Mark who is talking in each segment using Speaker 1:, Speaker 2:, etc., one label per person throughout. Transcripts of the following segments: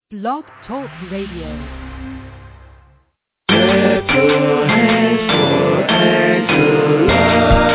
Speaker 1: Blog Talk Radio.
Speaker 2: Clap your hands for Angela.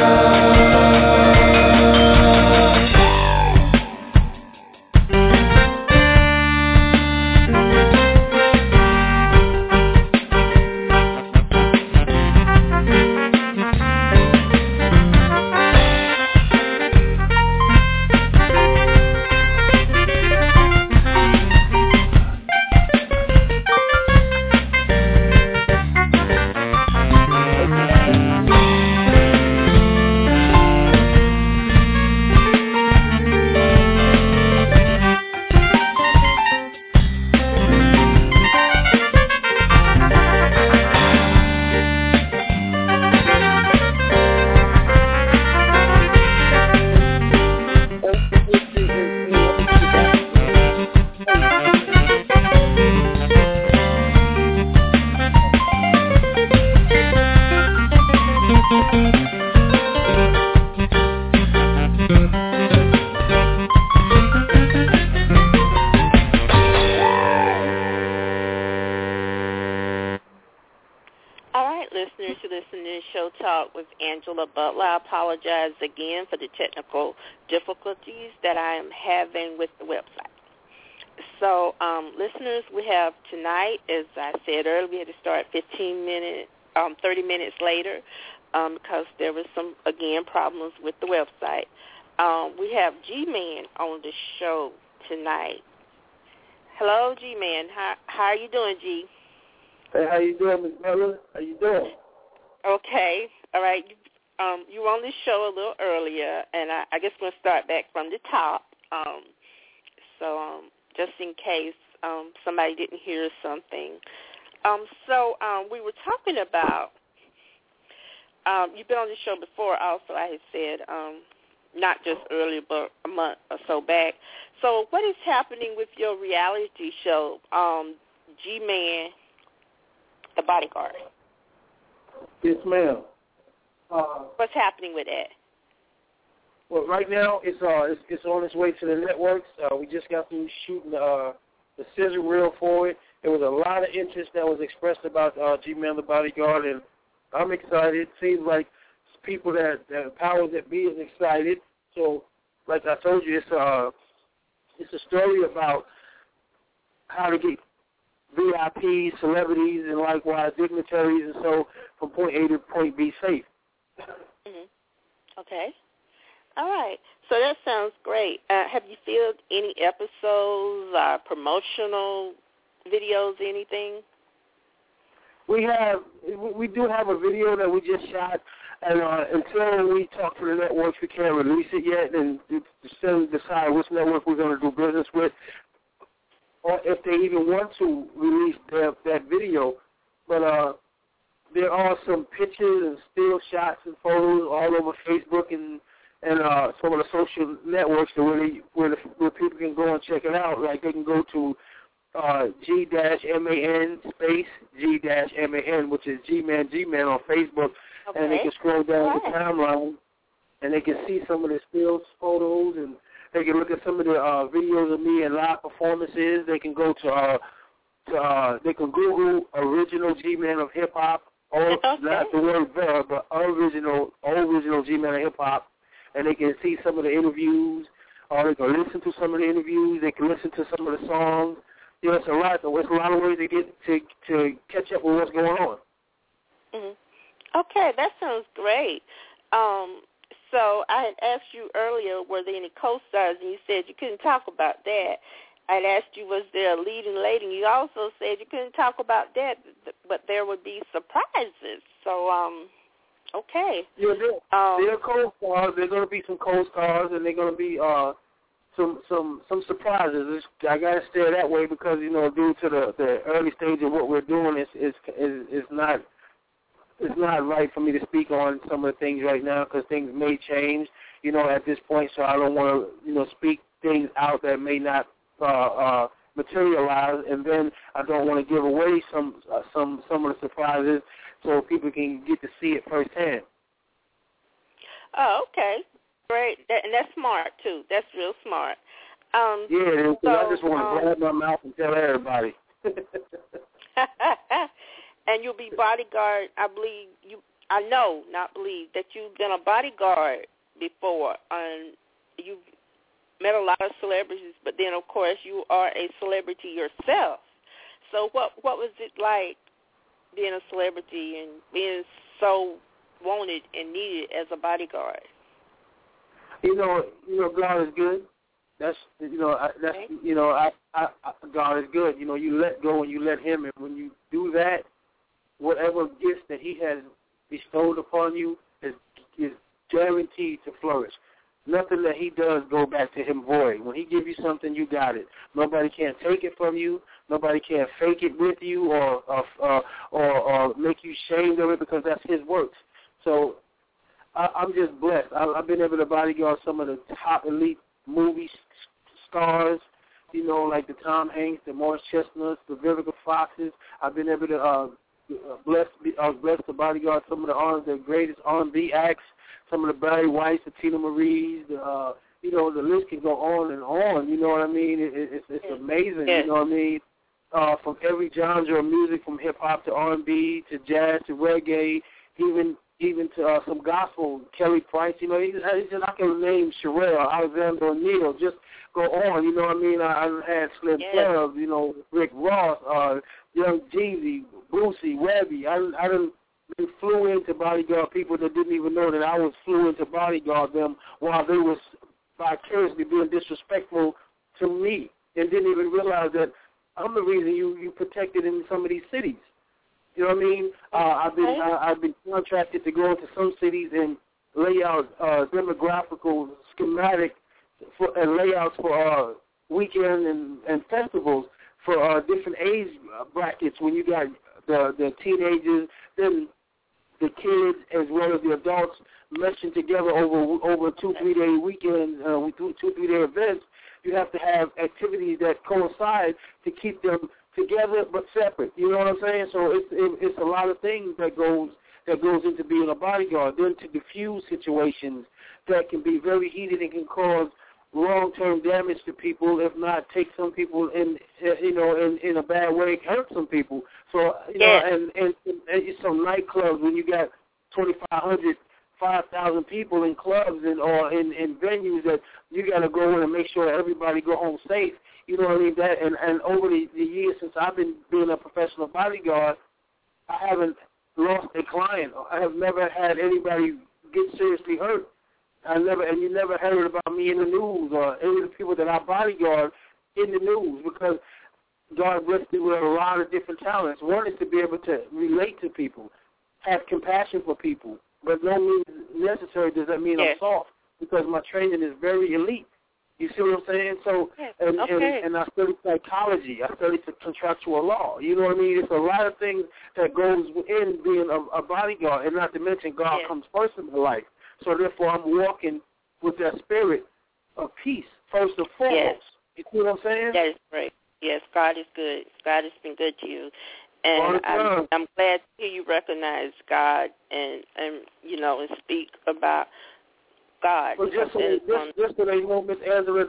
Speaker 3: Angela Butler. I apologize again for the technical difficulties that I am having with the website. So, listeners, we have tonight, as I said earlier, we had to start 30 minutes later because there was some, again, problems with the website. We have G-Man on the show tonight. Hello, G-Man. How are you doing, G?
Speaker 4: Hey, how you doing, Ms. Butler? How you doing?
Speaker 3: Okay. All right. You were on this show a little earlier, and I guess we'll start back from the top. Just in case somebody didn't hear something. We were talking about, you've been on the show before also, I had said, not just earlier, but a month or so back. So what is happening with your reality show, G-Man, The Bodyguard?
Speaker 4: Yes, ma'am.
Speaker 3: What's happening with that?
Speaker 4: Well, right now it's on its way to the networks. We just got through shooting the scissor reel for it. There was a lot of interest that was expressed about G-Man the Bodyguard, and I'm excited. It seems like people that powers that be is excited. So, like I told you, it's a story about how to get VIPs, celebrities, and likewise dignitaries, and so from point A to point B safe.
Speaker 3: Mm-hmm. Okay. All right. So that sounds great. Have you filmed any episodes, promotional videos, anything?
Speaker 4: We do have a video that we just shot, and until we talk to the networks, we can't release it yet, and still decide which network we're going to do business with, or if they even want to release that video. But there are some pictures and still shots and photos all over Facebook and some of the social networks where people can go and check it out. Like they can go to G-MAN space G-MAN, which is G-Man on Facebook,
Speaker 3: okay.
Speaker 4: And they can scroll down the timeline and they can see some of the still photos, and they can look at some of the videos of me and live performances. They can go to they can Google original G-Man of hip hop, or not the word Vera, but original G-Man of hip hop, and they can see some of the interviews, or they can listen to some of the interviews. They can listen to some of the songs. You know, it's a lot of ways to get to catch up with what's going on.
Speaker 3: Mm-hmm. Okay, that sounds great. So I had asked you earlier, were there any co-stars, and you said you couldn't talk about that. I had asked you, was there a leading lady, and you also said you couldn't talk about that, but there would be surprises. So, okay.
Speaker 4: Yeah, there are co-stars. There are going to be some co-stars, and there are going to be some surprises. I got to stay that way because, you know, due to the early stage of what we're doing, it's not right for me to speak on some of the things right now because things may change, you know, at this point. So I don't want to, you know, speak things out that may not materialize, and then I don't want to give away some of the surprises so people can get to see it firsthand.
Speaker 3: Oh, okay. Great. And that's smart, too. That's real smart.
Speaker 4: Yeah, I just want to grab my mouth and tell everybody.
Speaker 3: And you'll be bodyguard. I believe that you've been a bodyguard before. You've met a lot of celebrities, but then of course you are a celebrity yourself. So what was it like being a celebrity and being so wanted and needed as a bodyguard?
Speaker 4: God is good. God is good. You let go and you let Him, and when you do that, whatever gifts that He has bestowed upon you is guaranteed to flourish. Nothing that He does go back to Him void. When He gives you something, you got it. Nobody can take it from you. Nobody can fake it with you or make you ashamed of it, because that's His works. So I'm just blessed. I've been able to bodyguard some of the top elite movie stars, like the Tom Hanks, the Morris Chestnuts, the Vivica Foxes. I've been able to blessed to bodyguard some of the greatest R&B acts, some of the Barry Whites, the Tina Marie's, the list can go on and on. You know what I mean? It's amazing.
Speaker 3: Yes.
Speaker 4: You know what I mean? From every genre of music, from hip hop to R&B to jazz to reggae, even to some gospel. Kelly Price. I can name Sherelle, Alexander O'Neal. Just go on. You know what I mean? I had Slim Club. Rick Ross, Young Jeezy, Boosie, Webby. I done flew in to bodyguard people that didn't even know that I was flew to bodyguard them while they was vicariously being disrespectful to me and didn't even realize that I'm the reason you protected in some of these cities. You know what I mean? I've been contracted to go into some cities and lay out demographical schematic and layouts for weekend and festivals for different age brackets. When you got the teenagers, then the kids as well as the adults meshing together over 2-3 day weekend, 2-3 day events, you have to have activities that coincide to keep them together but separate. You know what I'm saying? So it's a lot of things that goes into being a bodyguard. Then to diffuse situations that can be very heated and can cause long-term damage to people, if not take some people in a bad way, hurt some people. So and some nightclubs when you got 2,500, 5,000 people in clubs or in venues that you got to go in and make sure that everybody go home safe. You know what I mean? That and over the years since I've been being a professional bodyguard, I haven't lost a client. I have never had anybody get seriously hurt. You never heard about me in the news or any of the people that I bodyguard in the news, because God blessed me with a lot of different talents. One is to be able to relate to people, have compassion for people, but no means necessary does that mean I'm soft, because my training is very elite. You see what I'm saying? So, and I studied psychology. I studied contractual law. You know what I mean? It's a lot of things that goes in being a bodyguard, and not to mention God comes first in my life. So therefore, I'm walking with that spirit of peace first and foremost.
Speaker 3: Yes.
Speaker 4: You see what I'm saying?
Speaker 3: That is great. Yes, God is good. God has been good to you, and I'm glad to hear you recognize God and speak about God.
Speaker 4: Well, just so they know, Miss Ezra,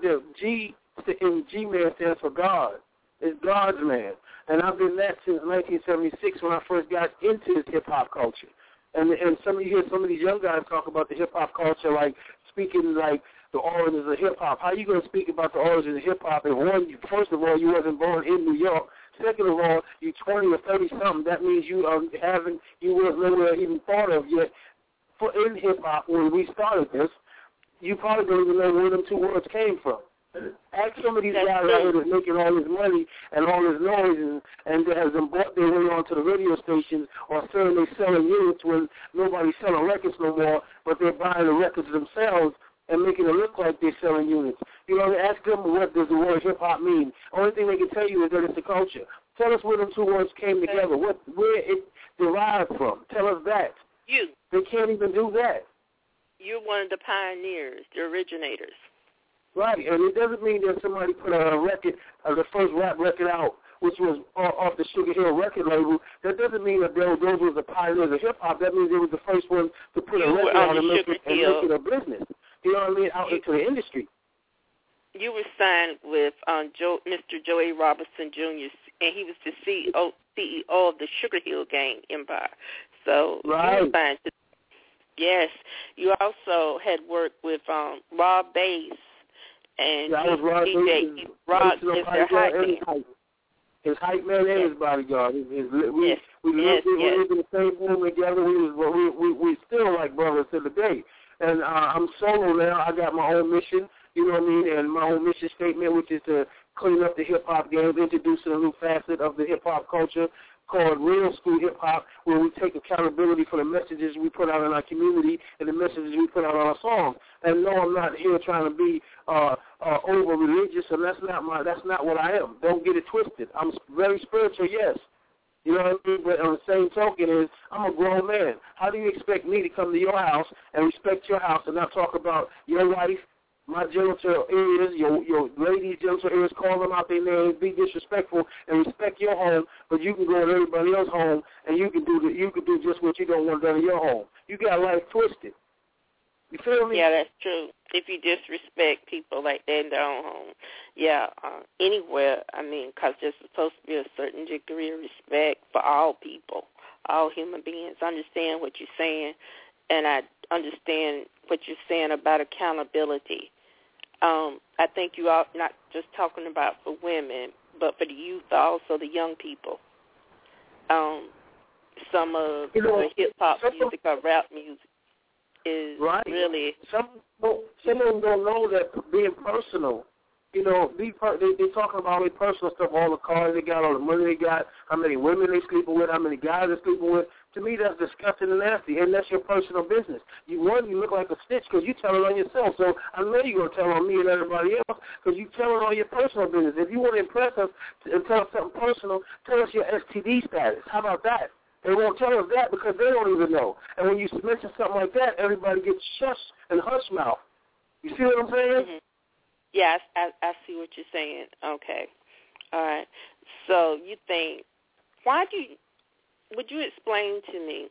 Speaker 4: G-Man stands for God. It's God's man, and I've been that since 1976 when I first got into this hip hop culture. And you hear some of these young guys talk about the hip-hop culture, like speaking like the origins of hip-hop. How are you going to speak about the origins of hip-hop if, first of all, you wasn't born in New York? Second of all, you're 20 or 30-something. That means you wasn't nowhere even thought of yet. In hip-hop, when we started this, you probably don't even know where them two words came from. Ask some of these guys out here that's making all this money and all this noise and that has them bought their way onto the radio stations or saying they're selling units when nobody's selling records no more, but they're buying the records themselves and making it look like they're selling units. You know, ask them what does the word hip-hop mean. Only thing they can tell you is that it's a culture. Tell us where them two words came together, where it derived from. Tell us that. They can't even do that.
Speaker 3: You're one of the pioneers, the originators.
Speaker 4: Right, and it doesn't mean that somebody put a record, the first rap record out, which was off the Sugar Hill record label. That doesn't mean that those were the pioneers of hip-hop. That means they were the first one to put a record out and make it a business. You know what I mean? Out into the industry.
Speaker 3: you were signed with Mr. Joey Robinson Jr., and he was the CEO of the Sugar Hill Gang Empire. So
Speaker 4: right.
Speaker 3: You were signed to. Yes, you also had worked with Rob Bass and DJ Rod is their hype man.
Speaker 4: His hype man and his bodyguard. We lived in the same room together. We still like brothers to the day. And I'm solo now. I got my own mission, you know what I mean, and my own mission statement, which is to clean up the hip-hop game, introducing a new facet of the hip-hop culture called Real School Hip Hop, where we take accountability for the messages we put out in our community and the messages we put out on our songs. And no, I'm not here trying to be over religious, and that's not what I am. Don't get it twisted. I'm very spiritual, yes. You know what I mean? But on the same token is I'm a grown man. How do you expect me to come to your house and respect your house and not talk about your wife, my genital areas, your ladies' genital areas, call them out their names, be disrespectful, and respect your home, but you can go to everybody else's home and you can do just what you don't want done in your home. You got life twisted. You feel me?
Speaker 3: Yeah, that's true. If you disrespect people like that in their own home, anywhere, I mean, because there's supposed to be a certain degree of respect for all people, all human beings. I understand what you're saying, and I understand what you're saying about accountability. I think you are not just talking about for women, but for the youth, also the young people. Some of the hip-hop music or rap music is really...
Speaker 4: Some of them don't know that being personal, they're talking about their personal stuff, all the cars they got, all the money they got, how many women they sleeping with, how many guys they're sleeping with. To me, that's disgusting and nasty, and that's your personal business. You look like a snitch because you tell it on yourself. So I know you're going to tell on me and everybody else because you tell it on your personal business. If you want to impress us and tell us something personal, tell us your STD status. How about that? They won't tell us that because they don't even know. And when you mention something like that, everybody gets shush and hush mouth. You see what I'm saying?
Speaker 3: Mm-hmm. Yes, I see what you're saying. Okay. All right. So you think, would you explain to me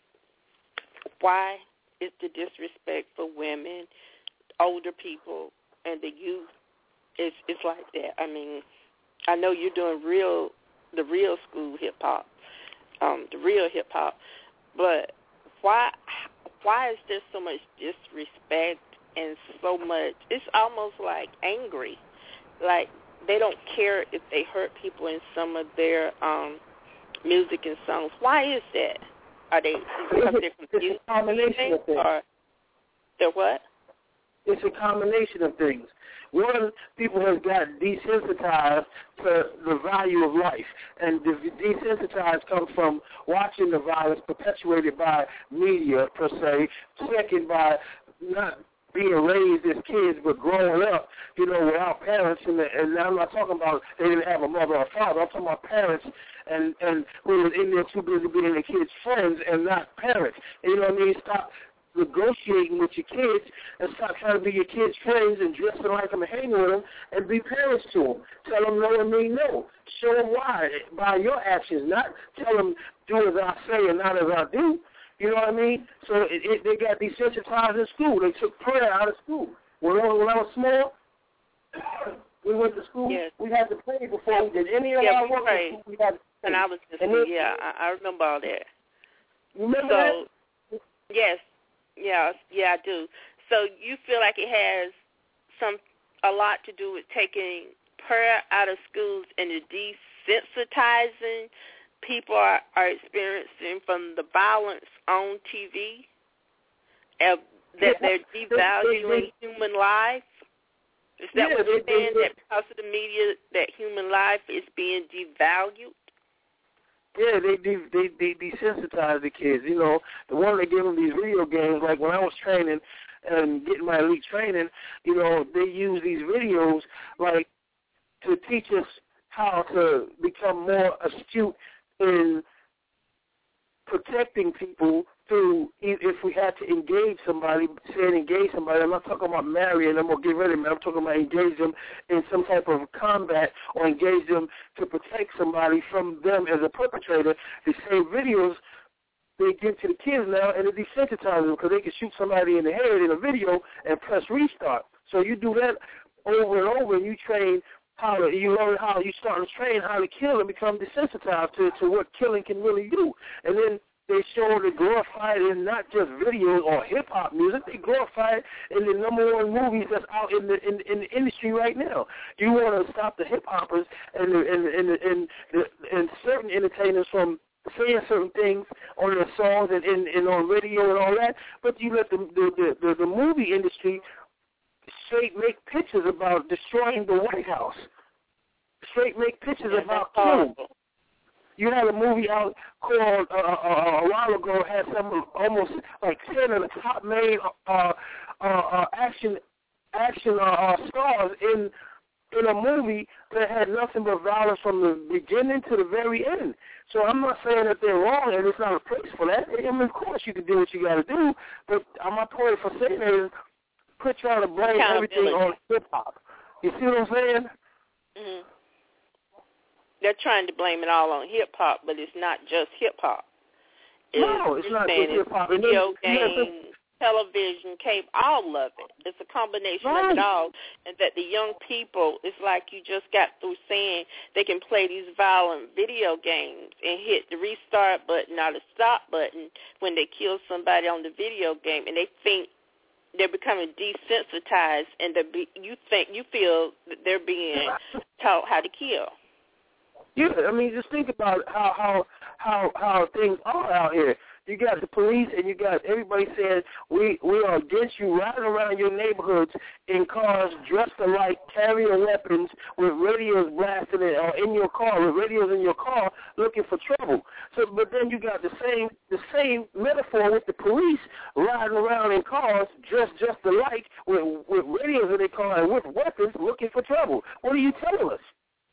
Speaker 3: why is the disrespect for women, older people, and the youth, it's like that? I mean, I know you're doing the real school hip-hop, the real hip-hop, but why is there so much disrespect and so much, it's almost like angry, like they don't care if they hurt people in some of their music and songs. Why is that? Are they because they're confused?
Speaker 4: It's a combination of things.
Speaker 3: Or they're what?
Speaker 4: It's a combination of things. One, people have got desensitized to the value of life, and the desensitized come from watching the violence perpetuated by media, per se. Second, by not being raised as kids, but growing up, without parents, and I'm not talking about they didn't have a mother or father. I'm talking about parents and who was in there too busy being their kids' friends and not parents. You know what I mean? Stop negotiating with your kids and stop trying to be your kids' friends and dressing like them and hanging with them and be parents to them. Tell them no and mean no. Show them why by your actions, not tell them do as I say and not as I do. You know what I mean? So they got desensitized in school. They took prayer out of school. When I was small, we went to school.
Speaker 3: Yes.
Speaker 4: We had to pray before we did any of our work. We had to pray.
Speaker 3: And I was in school, I remember all that.
Speaker 4: You remember that?
Speaker 3: Yes. Yeah, I do. So you feel like it has a lot to do with taking prayer out of schools and the desensitizing people are experiencing from the violence on TV, that they're devaluing human life? Is that what you're saying, that because of the media that human life is being devalued?
Speaker 4: Yeah, they desensitize the kids. The one that give them these video games, like when I was training and getting my elite training, they use these videos like to teach us how to become more astute in protecting people through, if we had to engage somebody, I'm not talking about marrying them or get rid of them. I'm talking about engage them in some type of combat or engage them to protect somebody from them as a perpetrator. The same videos they give to the kids now, and it desensitizes them because they can shoot somebody in the head in a video and press restart. So you do that over and over, and you train you learn how, you start to train how to kill and become desensitized to what killing can really do. And then they show they glorify it in not just videos or hip-hop music, they glorify it in the number one movies that's out in the industry right now. You want to stop the hip-hoppers and certain entertainers from saying certain things on their songs and on radio and all that, but you let the movie industry straight make pictures about destroying the White House. Straight make pictures about killing. You had a movie out called a while ago, had some almost like 10 of the top main action stars in a movie that had nothing but violence from the beginning to the very end. So I'm not saying that they're wrong and it's not a place for that. I mean, of course you can do what you got to do, but my point for saying that is quit trying to blame everything on hip-hop. You see what I'm saying?
Speaker 3: Mm-hmm. They're trying to blame it all on hip-hop, but it's not just hip-hop.
Speaker 4: No, it's not just hip-hop.
Speaker 3: Video games, television, cable, all of it. It's a combination of it all. And that the young people, it's like you just got through saying they can play these violent video games and hit the restart button or the stop button when they kill somebody on the video game, and they think they're becoming desensitized, and you feel that they're being taught how to kill.
Speaker 4: Yeah, I mean, just think about how things are out here. You got the police and you got everybody saying we are against you, riding around your neighborhoods in cars dressed alike, carrying weapons with radios blasting it, or in your car with radios in your car looking for trouble. So, but then you got the same metaphor with the police riding around in cars dressed just alike with radios in their car and with weapons looking for trouble. What are you telling us?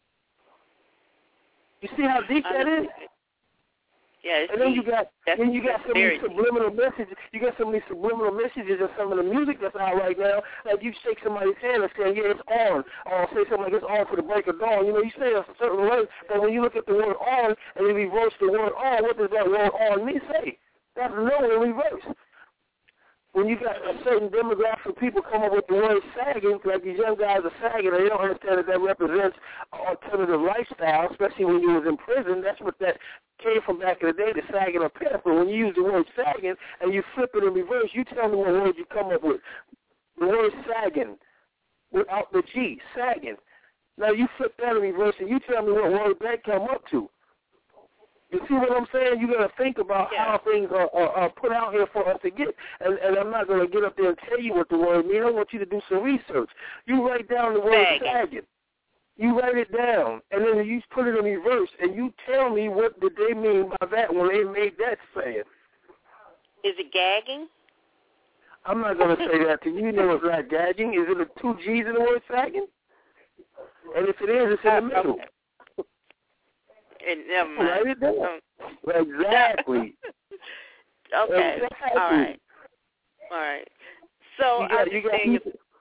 Speaker 4: You see how deep that is?
Speaker 3: Yeah,
Speaker 4: and then you got some of these subliminal messages. You got some of these subliminal messages in some of the music that's out right now. Like you shake somebody's hand and say, "Yeah, it's on," or say something like, "It's on for the break of dawn." You know, you say a certain way, but when you look at the word "on" and you reverse the word "on," what does that word "on" mean? Say that's no in reverse. When you got a certain demographic of people come up with the word sagging, like these young guys are sagging, and they don't understand that represents an alternative lifestyle, especially when you was in prison. That's what that came from back in the day, the sagging of pimp. But when you use the word sagging and you flip it in reverse, you tell me what word you come up with. The word sagging, without the G, sagging. Now you flip that in reverse and you tell me what word that come up to. You see what I'm saying? You got to think about how things are put out here for us to get. And I'm not going to get up there and tell you what the word means. I want you to do some research. You write down the word sagging. You write it down, and then you put it in reverse, and you tell me what did they mean by that when they made that saying.
Speaker 3: Is it gagging?
Speaker 4: I'm not going to say that to you. You know it's not gagging. Is it a 2 G's in the word sagging? And if it is, it's in the middle.
Speaker 3: Okay. And never mind.
Speaker 4: Write it down. Exactly.
Speaker 3: Okay.
Speaker 4: Exactly.
Speaker 3: All right. So I understand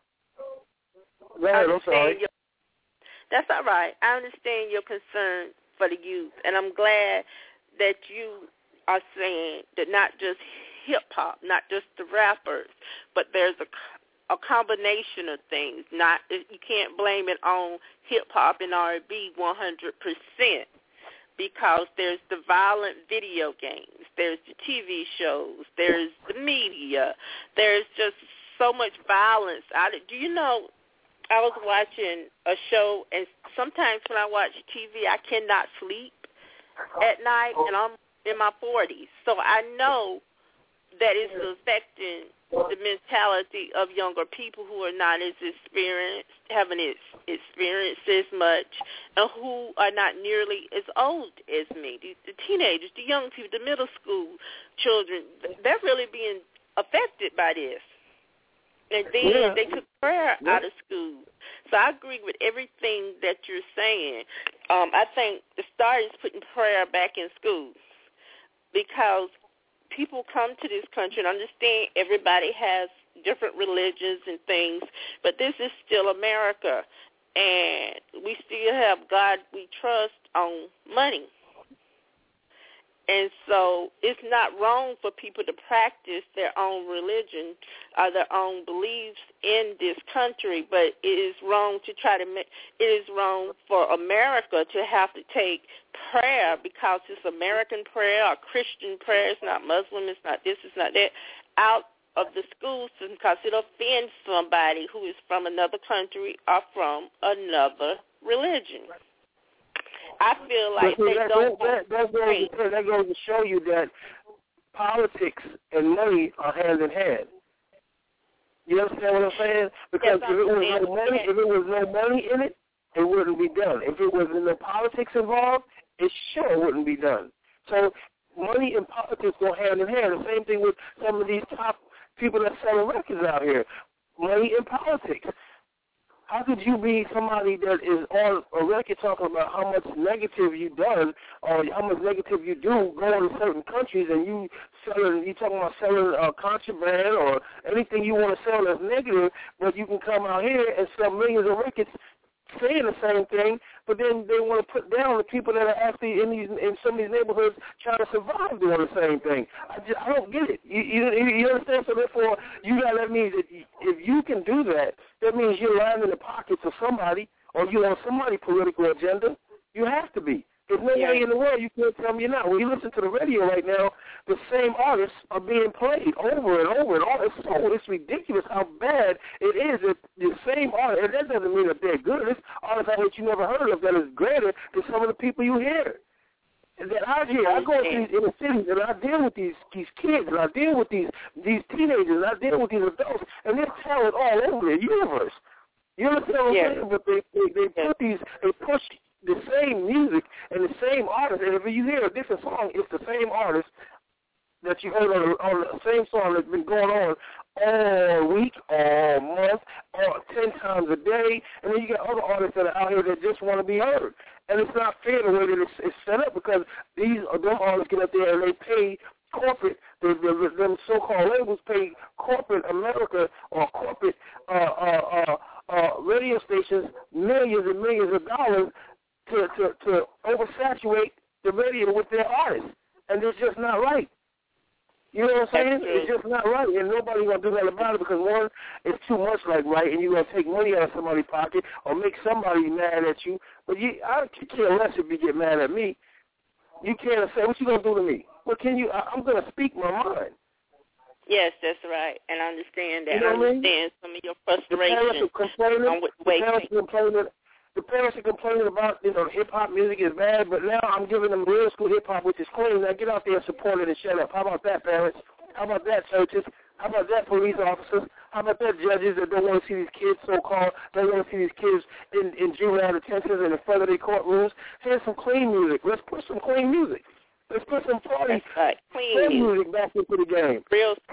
Speaker 3: that's all right. I understand your concern for the youth, and I'm glad that you are saying that not just hip-hop, not just the rappers, but there's a combination of things. You can't blame it on hip-hop and R&B 100%. Because there's the violent video games, there's the TV shows, there's the media, there's just so much violence out of it. Do you know, I was watching a show, and sometimes when I watch TV, I cannot sleep at night, and I'm in my 40s. So I know that it's affecting the mentality of younger people who are not as experienced, haven't experienced as much, and who are not nearly as old as me. The teenagers, the young people, the middle school children, they're really being affected by this. And then they took prayer out of school. So I agree with everything that you're saying. I think the start is putting prayer back in schools, because people come to this country and understand everybody has different religions and things, but this is still America, and we still have God we trust on money. And so it's not wrong for people to practice their own religion or their own beliefs in this country, but it is wrong to try to make, it is wrong for America to have to take prayer because it's American prayer or Christian prayer, it's not Muslim, it's not this, it's not that, out of the school system because it offends somebody who is from another country or from another religion. I feel like
Speaker 4: that goes to show you that politics and money are hand in hand. You understand what I'm saying? Because if it was no money in it, it wouldn't be done. If it was in the politics involved, it sure wouldn't be done. So money and politics go hand in hand. The same thing with some of these top people that sell records out here. Money and politics. How could you be somebody that is on a record talking about how much negative you done or how much negative you do going to certain countries and you talking about selling contraband or anything you want to sell that's negative, but you can come out here and sell millions of records saying the same thing, but then they want to put down the people that are actually in some of these neighborhoods trying to survive doing the same thing. I don't get it. You understand? So therefore, that means that if you can do that, that means you're lying in the pockets of somebody or you're on somebody's political agenda. You have to be. There's no way in the world you can't tell me you're not. When you listen to the radio right now, the same artists are being played over and over and over. It's ridiculous how bad it is that the same artist, and that doesn't mean that they're good. It's artists that you never heard of that is greater than some of the people you hear. And that I go into these inner cities and I deal with these kids and I deal with these teenagers and I deal with these adults, and there's talent all over the universe. You understand what I'm saying? But they push the same music and the same artist, and if you hear a different song, it's the same artist that you heard on the same song that's been going on all week, all month, or 10 times a day, and then you got other artists that are out here that just want to be heard. And it's not fair the way that it's set up because them artists get up there and they pay corporate, them so-called labels pay corporate America or corporate radio stations millions and millions of dollars to oversaturate the radio with their artists, and it's just not right. You know what I'm saying? It's just not right, and nobody's going to do nothing about it because, one, it's too much like right, and you're going to take money out of somebody's pocket or make somebody mad at you. But I care less if you get mad at me. You can't say, what you going to do to me? What can you? I'm going to speak my mind.
Speaker 3: Yes, that's right, and I understand that.
Speaker 4: You know
Speaker 3: I understand some of your frustration. The parents are complaining about, hip-hop music is bad, but now I'm giving them real school hip-hop, which is clean. Now get out there and support it and shut up. How about that, parents? How about that, churches? How about that, police officers? How about that, judges that don't want to see these kids, so-called, they want to see these kids in juvenile detentions and in front of their courtrooms? Here's some clean music. Let's put some clean music. Let's put some party clean music back into the game.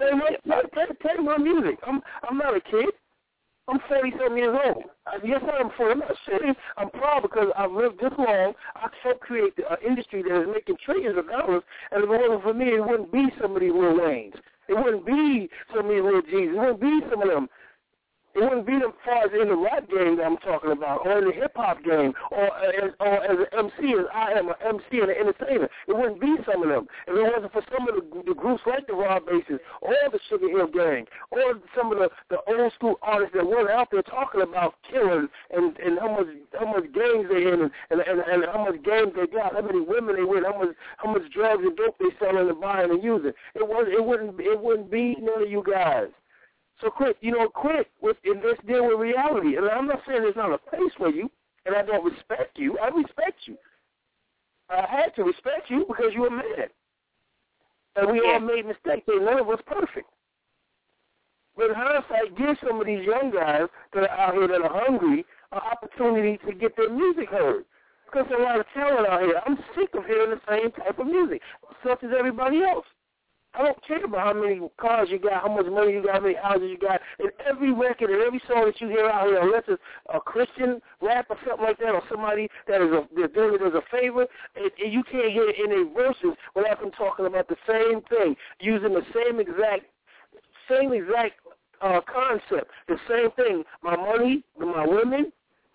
Speaker 3: Play my music. I'm not a kid. I'm 40-something years old. Yes, I'm not ashamed. I'm proud because I've lived this long. I helped create an industry that is making trillions of dollars, and if it wasn't for me, it wouldn't be some of these Lil Waynes. It wouldn't be some of these Lil G's. It wouldn't be some of them. It wouldn't be them far as in the rap game that I'm talking about, or in the hip-hop game, or as an MC, as I am an MC and an entertainer. It wouldn't be some of them. If it wasn't for some of the groups like the Raw Bases, or the Sugar Hill Gang, or some of the old-school artists that weren't out there talking about killing and how much gangs they're in and how much games they got, how many women they with, how much drugs and dope they selling and buying and using. It wouldn't be none of you guys. So quit and let's deal with reality. And I'm not saying there's not a place for you, and I don't respect you. I respect you. I had to respect you because you're a man. And we all made mistakes, and none of us perfect. But in hindsight, give some of these young guys that are out here that are hungry an opportunity to get their music heard. Because there's a lot of talent out here. I'm sick of hearing the same type of music, such as everybody else. I don't care about how many cars you got, how much money you got, how many houses you got. In every record and every song that you hear out here, unless it's a Christian rap or something like that, or somebody that is doing it as a favor, and you can't hear it in their verses without them talking about the same thing, using the same exact concept, the same thing. My money, my women,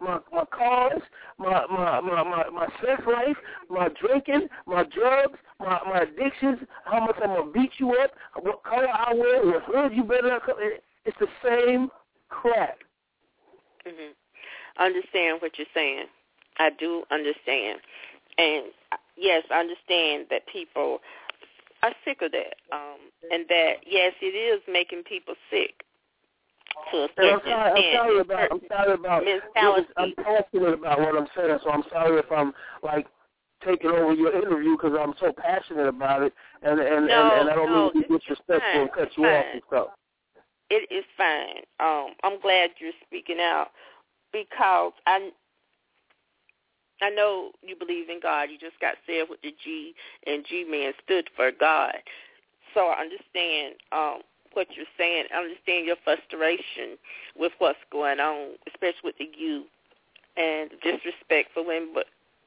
Speaker 4: my cars, my sex life, my drinking, my drugs, my addictions, how much I'm going to beat you up, what color I wear, what hood you better not come. It's the same crap.
Speaker 3: Mm-hmm. I understand what you're saying. I do understand. And, yes, I understand that people are sick of that. And that, yes, it is making people sick to a certain extent.
Speaker 4: I'm sorry about
Speaker 3: mentality.
Speaker 4: I'm passionate about what I'm saying, so I'm sorry if I'm, like, taking over your interview because I'm so passionate about it, and I don't mean to be disrespectful and cut you off and stuff.
Speaker 3: It is fine. I'm glad you're speaking out because I know you believe in God. You just got said with the G, and G-Man stood for God. So I understand what you're saying. I understand your frustration with what's going on, especially with the youth and disrespect for women. But,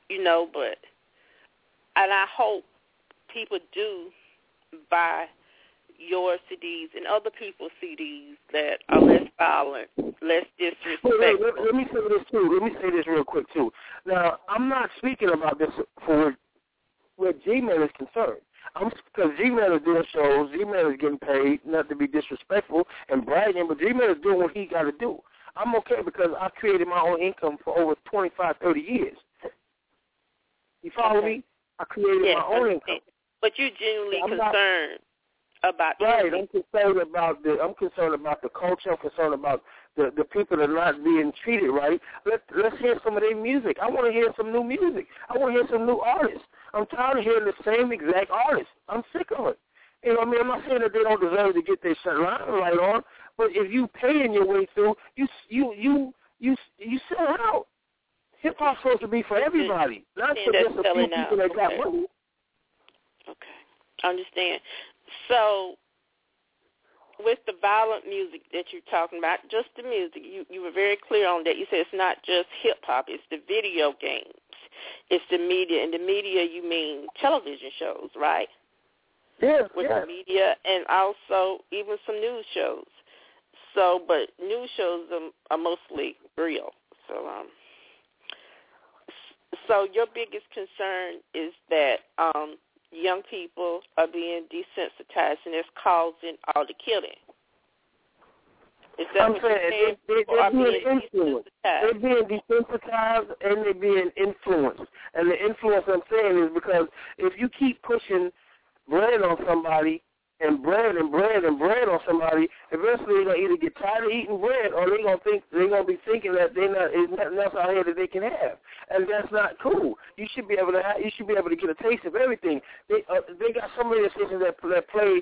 Speaker 3: and I hope people do buy your CDs and other people's CDs that are less violent, less disrespectful.
Speaker 4: Let me say this, too. Let me say this real quick, too. Now, I'm not speaking about this for where G-Man is concerned. Because G-Man is doing shows, G-Man is getting paid, not to be disrespectful and bragging, but G-Man is doing what he got to do. I'm okay because I created my own income for over 25, 30 years. You follow me? I created my own income.
Speaker 3: But you're genuinely concerned about
Speaker 4: right. I'm concerned about the culture. I'm concerned about the people that are not being treated right. Let's hear some of their music. I want to hear some new music. I want to hear some new artists. I'm tired of hearing the same exact artists. I'm sick of it. You know what I mean? I'm not saying that they don't deserve to get their limelight on, but if you paying your way through, you sell out. Hip hop's supposed to be for everybody, not for just a few people that got money.
Speaker 3: Okay, I understand. So, with the violent music that you're talking about, just the music, you were very clear on that. You said it's not just hip-hop, it's the video games, it's the media. And the media, you mean television shows, right?
Speaker 4: Yeah,
Speaker 3: with the media and also even some news shows. So, but news shows are mostly real. So your biggest concern is that young people are being desensitized, and it's causing all the killing. Is that what you're saying?
Speaker 4: They're being influenced. They're being desensitized, and they're being influenced. And the influence I'm saying is because if you keep pushing bread on somebody and bread on somebody, eventually they're gonna either get tired of eating bread or they're gonna be thinking that there's nothing else out here that they can have, and that's not cool. You should be able to get a taste of everything. They got some radio stations that play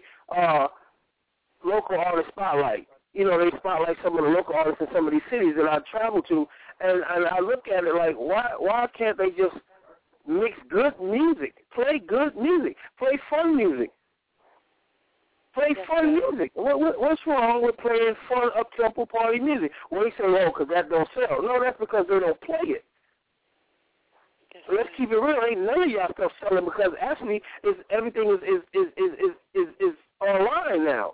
Speaker 4: local artist spotlight. You know, they spotlight some of the local artists in some of these cities that I travel to, and I look at it like, why can't they just mix good music, play good music, play fun music? Play fun music. What's wrong with playing fun up-tempo party music? Well, they say, because that don't sell. No, that's because they don't play it. So let's keep it real. Ain't none of y'all stuff selling because actually everything is online now.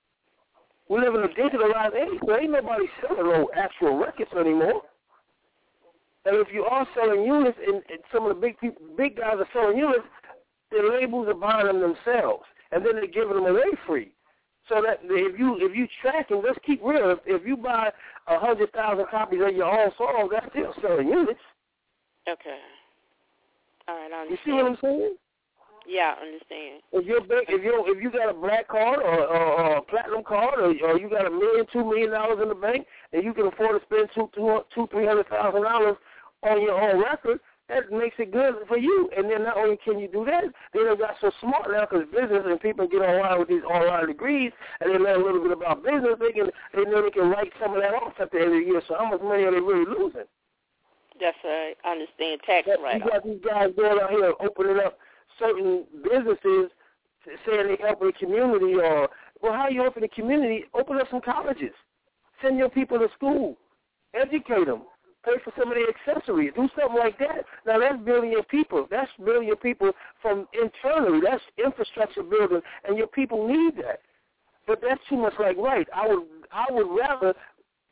Speaker 4: We live in a digitalized age, so ain't nobody selling no actual records anymore. And if you are selling units, and some of the big guys are selling units, the labels are buying them themselves, and then they're giving them away free. So that if you track and let's keep real, if you buy 100,000 copies of your own song, that's still selling units.
Speaker 3: Okay. All right, I understand.
Speaker 4: You see what I'm saying?
Speaker 3: Yeah, I understand.
Speaker 4: If you got a black card or a platinum card or you got $1 million, $2 million in the bank, and you can afford to spend $300,000 on your own record, that makes it good for you. And then not only can you do that, they done got so smart now because business and people get online with these online degrees and they learn a little bit about business. They know they can write some of that off at the end of the year. So how much money are they really losing?
Speaker 3: That's right. I understand tax write-off.
Speaker 4: You got these guys going out here opening up certain businesses saying they help the community how you open the community? Open up some colleges. Send your people to school. Educate them. Pay for some of their accessories. Do something like that. Now, that's building your people. That's building your people from internally. That's infrastructure building, and your people need that. But that's too much like right. I would rather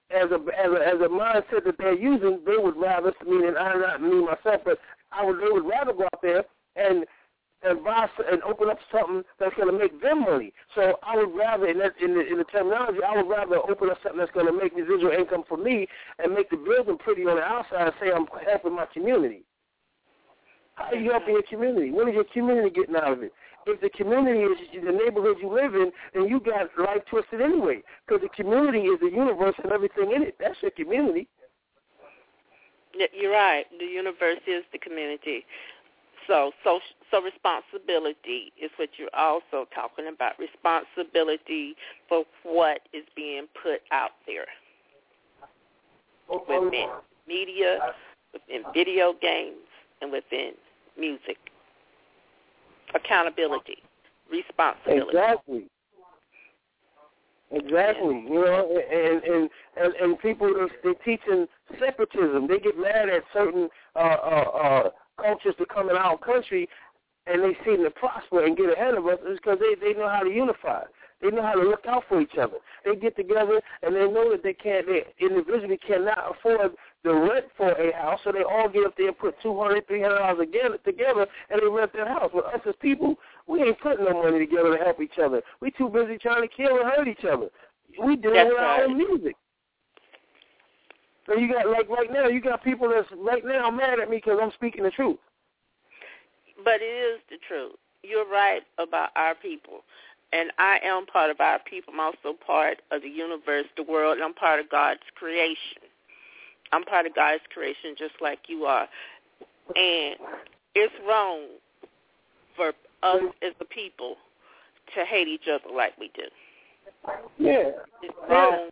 Speaker 4: as a mindset that they're using, they would rather, meaning I'm not me myself, but they would rather go out there and buy and open up something that's going to make them money. So I would rather, in the terminology, I would rather open up something that's going to make residual income for me and make the building pretty on the outside and say I'm helping my community. How are you helping your community? What is your community getting out of it? If the community is the neighborhood you live in, then you got life twisted anyway, because the community is the universe and everything in it. That's your community.
Speaker 3: You're right. The universe is the community. So responsibility is what you're also talking about, responsibility for what is being put out there within media, within video games, and within music. Accountability, responsibility.
Speaker 4: Exactly. You know, and people, they're teaching separatism. They get mad at certain cultures that come in our country, and they seem to prosper and get ahead of us, is because they know how to unify. They know how to look out for each other. They get together, and they know that they individually cannot afford the rent for a house, so they all get up there and put $200, $300 together, and they rent their house. But us as people, we ain't putting no money together to help each other. We too busy trying to kill and hurt each other. We dealing with our own music. So you got, like right now, you got people that's right now mad at me because I'm speaking the truth.
Speaker 3: But it is the truth. You're right about our people. And I am part of our people. I'm also part of the universe, the world, and I'm part of God's creation. I'm part of God's creation just like you are. And it's wrong for us as a people to hate each other like we do.
Speaker 4: Yeah.
Speaker 3: It's wrong.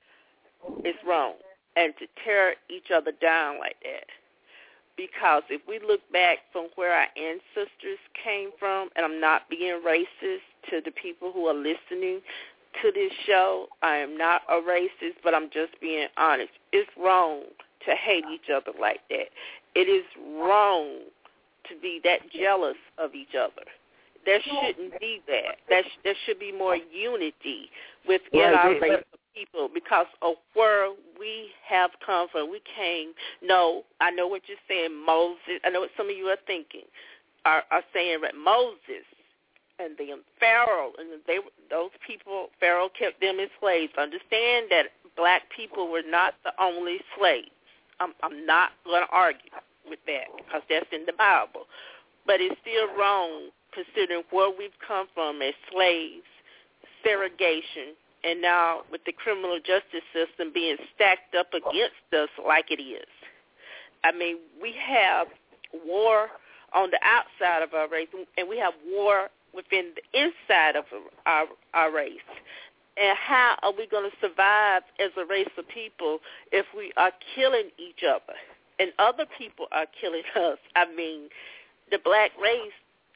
Speaker 3: It's wrong. And to tear each other down like that. Because if we look back from where our ancestors came from, and I'm not being racist to the people who are listening to this show, I am not a racist, but I'm just being honest. It's wrong to hate each other like that. It is wrong to be that jealous of each other. There shouldn't be that. There should be more unity within our race of people because of where we have come from. We came, I know what you're saying, Moses. I know what some of you are thinking, are saying that Moses and the Pharaoh, and those people, Pharaoh kept them as slaves. Understand that black people were not the only slaves. I'm not going to argue with that because that's in the Bible. But it's still wrong considering where we've come from as slaves, segregation, and now with the criminal justice system being stacked up against us like it is. I mean, we have war on the outside of our race, and we have war within the inside of our race. And how are we going to survive as a race of people if we are killing each other and other people are killing us? I mean, the black race,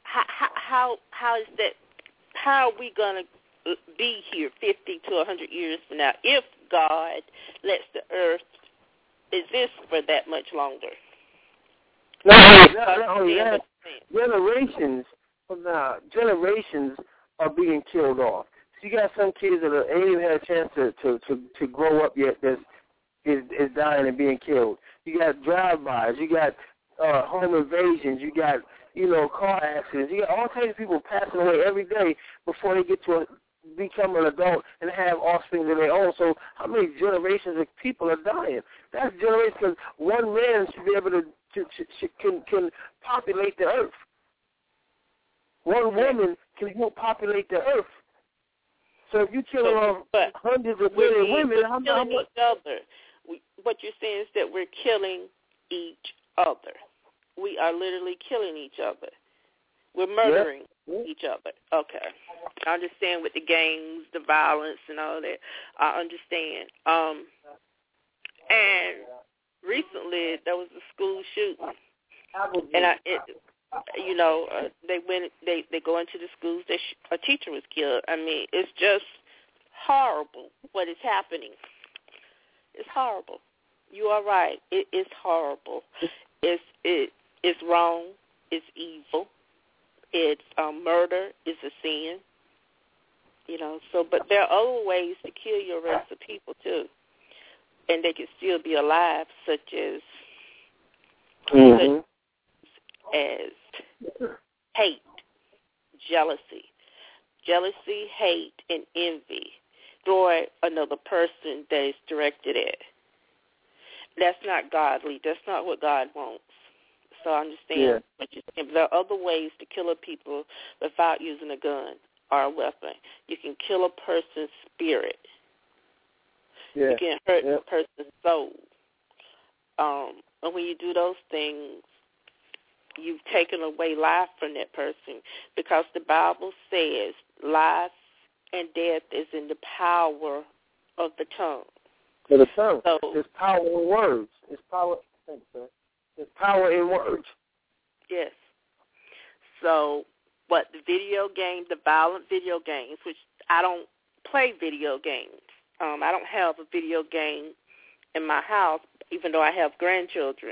Speaker 3: how is that? How are we going to be here 50 to 100 years from now if God lets the earth exist for that much longer?
Speaker 4: Generations are being killed off. So you got some kids that ain't even had a chance to grow up yet that is dying and being killed. You got drive-bys. You got home invasions. You got, car accidents. You got all kinds of people passing away every day before they get to become an adult and have offspring of their own. So how many generations of people are dying? That's generations because one man should be able to can populate the earth. One woman can help populate the earth. So if you kill off hundreds of million women, how much?
Speaker 3: Each other. What you're saying is that we're killing each other. We are literally killing each other. We're murdering each other. Okay. I understand with the gangs, the violence, and all that. I understand. And recently there was a school shooting, and they go into the schools. A teacher was killed. I mean, it's just horrible what is happening. It's horrible. You are right. It is horrible. It's wrong. It's evil. It's murder. It's a sin. So, but there are other ways to kill your race of people too. and they can still be alive, such as hate, jealousy, hate, and envy toward another person that is directed at. That's not godly. That's not what God wants. So I understand what you're saying. But there are other ways to kill a people without using a gun or a weapon. You can kill a person's spirit. You can hurt a person's soul. And when you do those things, you've taken away life from that person, because the Bible says life and death is in the power of the tongue.
Speaker 4: So the tongue.
Speaker 3: So,
Speaker 4: there's power in words. There's power. Thanks, sir. There's power in words.
Speaker 3: Yes. So, what the video games, the violent video games, which I don't play video games. I don't have a video game in my house, even though I have grandchildren.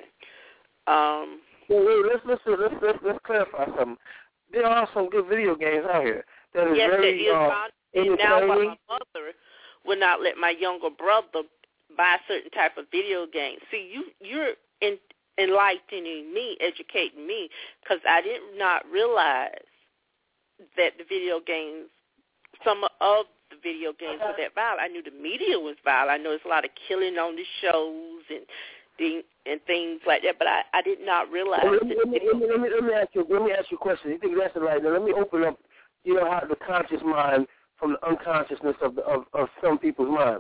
Speaker 4: Let's clarify something. There are some good video games out here that is very
Speaker 3: entertaining. Now, my mother would not let my younger brother buy certain type of video games. See, you're enlightening me, educating me, because I did not realize that the video games, some of the video games were that violent. I knew the media was violent. I know there's a lot of killing on the shows and things like that, but I did not realize.
Speaker 4: Let me ask you a question. You think that's right? Now let me open up, how the conscious mind from the unconsciousness of some people's mind.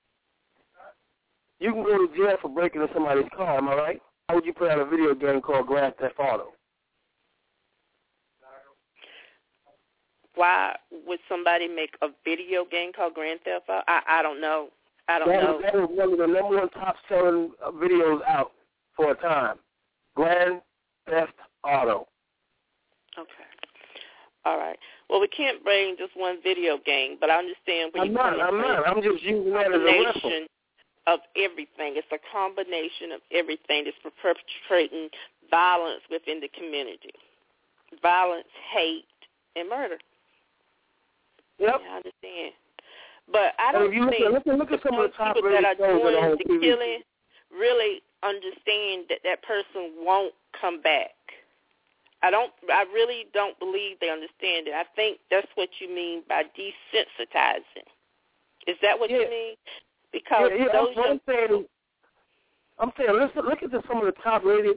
Speaker 4: You can go to jail for breaking into somebody's car. Am I right? How would you put out a video game called Grand Theft Auto?
Speaker 3: Why would somebody make a video game called Grand Theft Auto? I don't know. That was
Speaker 4: one of the number one top-selling videos out for a time. Grand Theft Auto.
Speaker 3: Okay. All right. Well, we can't bring just one video game, but I understand when
Speaker 4: I'm just using that as a reference.
Speaker 3: Of everything. It's a combination of everything that's perpetrating violence within the community. Violence, hate, and murder.
Speaker 4: Yep.
Speaker 3: Yeah, I understand. But I don't think
Speaker 4: look at some of the top
Speaker 3: people that are doing the
Speaker 4: TV.
Speaker 3: killing really understand that person won't come back. I really don't believe they understand it. I think that's what you mean by desensitizing. Is that what you mean? Because I'm saying, listen, look at some of the top-rated,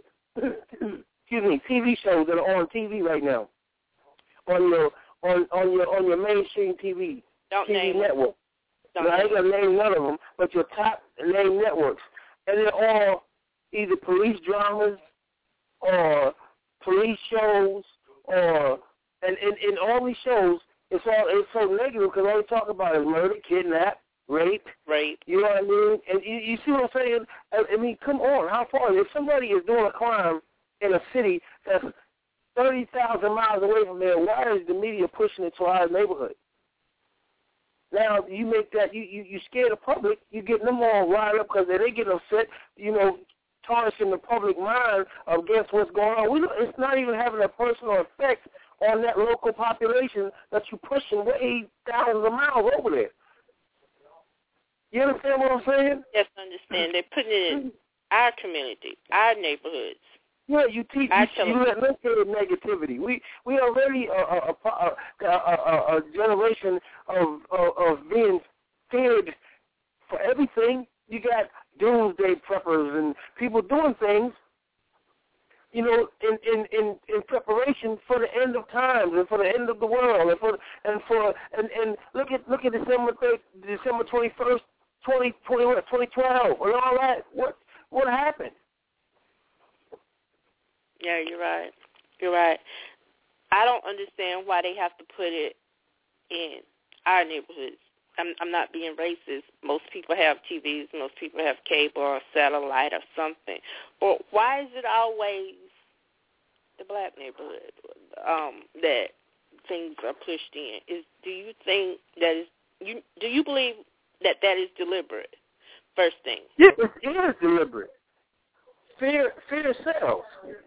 Speaker 3: TV shows that are on TV right now, on your mainstream TV network. I ain't gonna name none of them, but your top name networks, and they're all either police dramas or police shows, and in all these shows, it's so negative because all they talk about is murder, kidnap, rape. You know what I mean? And you see what I'm saying? I mean, come on, how far? If somebody is doing a crime in a city that's 30,000 miles away from there, why is the media pushing it to our neighborhood? Now, you make that, you scare the public, you get them all riled up because they get upset, tarnishing the public mind against what's going on. It's not even having a personal effect on that local population that you're pushing way thousands of miles over there. You understand what I'm saying? Yes, I understand. They're putting it in our community, our neighborhoods.
Speaker 4: Yeah, you let negativity. We already a generation of being feared for everything. You got doomsday preppers and people doing things, in preparation for the end of times and for the end of the world and look at December 21st. 2012, and all that. What happened?
Speaker 3: Yeah, you're right. I don't understand why they have to put it in our neighborhoods. I'm not being racist. Most people have TVs. Most people have cable or satellite or something. Or why is it always the black neighborhood that things are pushed in? Do you think that is? Do you believe that is deliberate? First thing.
Speaker 4: Yeah, it is deliberate. Fear sells.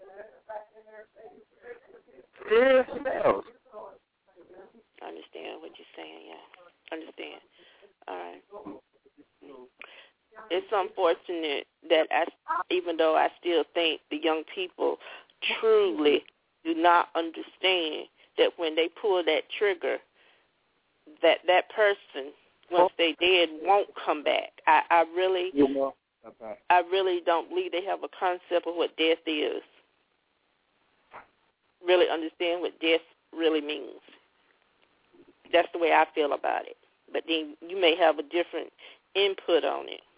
Speaker 4: Fear sells.
Speaker 3: I understand what you're saying, yeah. Understand. All right. It's unfortunate that even though I still think the young people truly do not understand that when they pull that trigger, that person, once they dead, won't come back. I really don't believe they have a concept of what death is. Really understand what death really means. That's the way I feel about it. But then you may have a different input on it.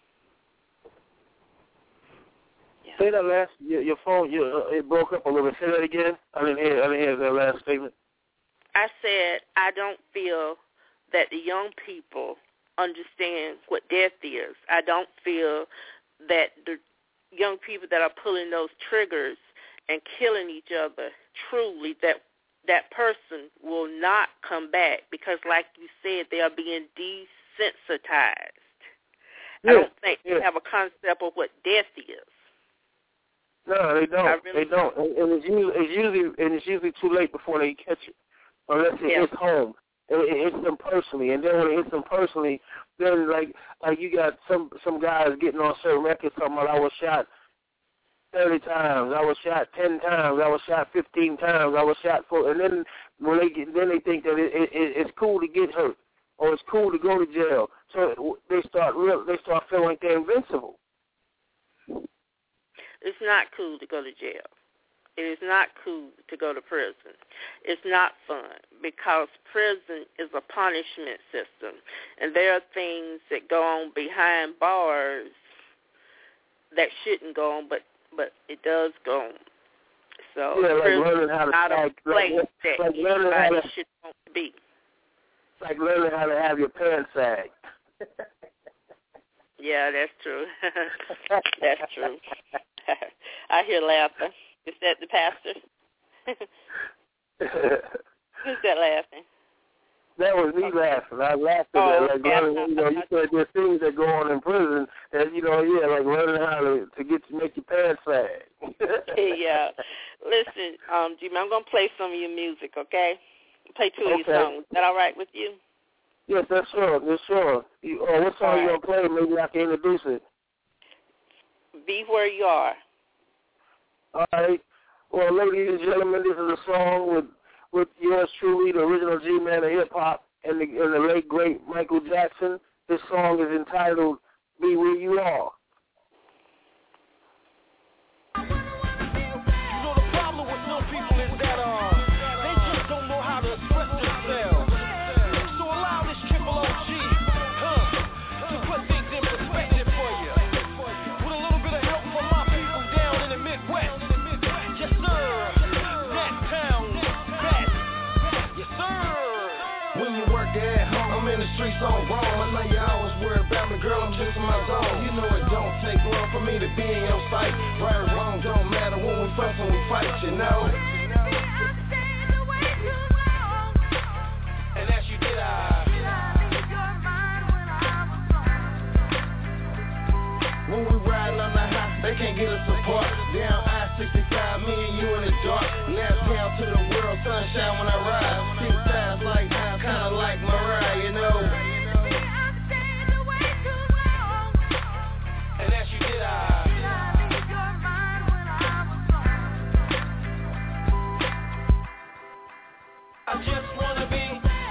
Speaker 3: Yeah.
Speaker 4: Say that last. Your phone. It broke up a little bit. Say that again. I didn't hear that last statement.
Speaker 3: I said I don't feel that the young people understand what death is. I don't feel that the young people that are pulling those triggers and killing each other, truly, that person will not come back because, like you said, they are being desensitized. I don't think they have a concept of what death is.
Speaker 4: No, they don't. They don't. And it's usually too late before they catch it, unless it hits home. It hits them personally, and then when it hits them personally, then like you got some guys getting on certain records talking about I was shot 30 times, I was shot 10 times, I was shot 15 times, I was shot 4, and then when they think that it's cool to get hurt or it's cool to go to jail, so they start feeling like they're invincible.
Speaker 3: It's not cool to go to jail. It is not cool to go to prison. It's not fun because prison is a punishment system, and there are things that go on behind bars that shouldn't go on, but it does go on. So prison is not a place that anybody should want to be.
Speaker 4: It's like learning how to have your pants sagged.
Speaker 3: Yeah, that's true. That's true. I hear laughing. Is that the pastor? Who's that laughing?
Speaker 4: That was me laughing. I laughed at that. Like learning, you said there's things that go on in prison that, like learning how to make your pants sag.
Speaker 3: Yeah. Listen, Jimmy, I'm going to play some of your music, okay? Play two of your songs. Is that all right with you?
Speaker 4: Yes, that's sure. That's sure. What song you going to play? Maybe I can introduce it.
Speaker 3: Be Where You Are.
Speaker 4: All right. Well, ladies and gentlemen, this is a song with yours truly, the original G-Man of hip-hop, and the late, great Michael Jackson. This song is entitled Be Where You Are.
Speaker 5: The problem with some people is that they just don't know how to express themselves. So allow this triple OG to put things in perspective for you. With a little bit of help from my people down in the Midwest. Yes, sir. That town best. Yes, sir. When you work at home, I'm in the streets on Rome. I know you always worry about me, girl, I'm just in my zone. You know it don't take long for me to be in your sight. Right or wrong, don't matter when we fuss and we fight, you know. And as you did, when we riding on the high, they can't get us apart. Down I-65, me and you in the dark. Last down to the world, sunshine when I ride. See sides like, kinda like Mariah, you know. And as you did, I just wanna be.